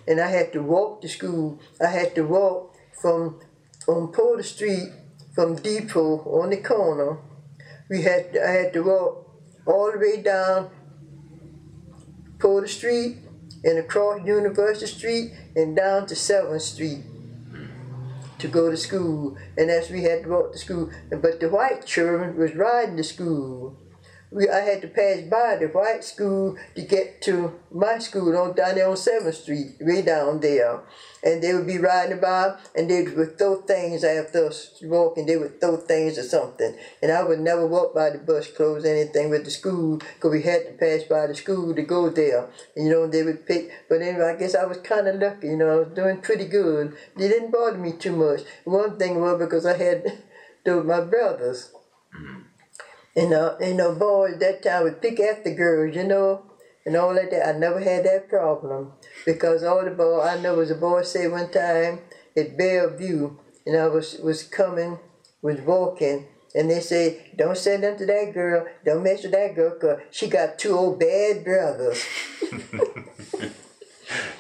and I had to walk to school. I had to walk from on Porter Street from Depot on the corner. I had to walk all the way down Porter Street and across University Street and down to 7th Street to go to school. And as we had to walk to school, but the white children was riding to school. I had to pass by the white school to get to my school down there on 7th Street, way down there. And they would be riding by, and they would throw things after us walking. They would throw things or something. And I would never walk by the bus clothes or anything with the school, because we had to pass by the school to go there. And, they would pick. But anyway, I guess I was kind of lucky. I was doing pretty good. They didn't bother me too much. One thing was because I had my brothers. And boys that time would pick after girls, and all like that. I never had that problem because all the boys, I know was a boy say one time at Bellevue, and I was walking, and they say, don't say nothing to that girl, don't mess with that girl, because she got 2 old bad brothers.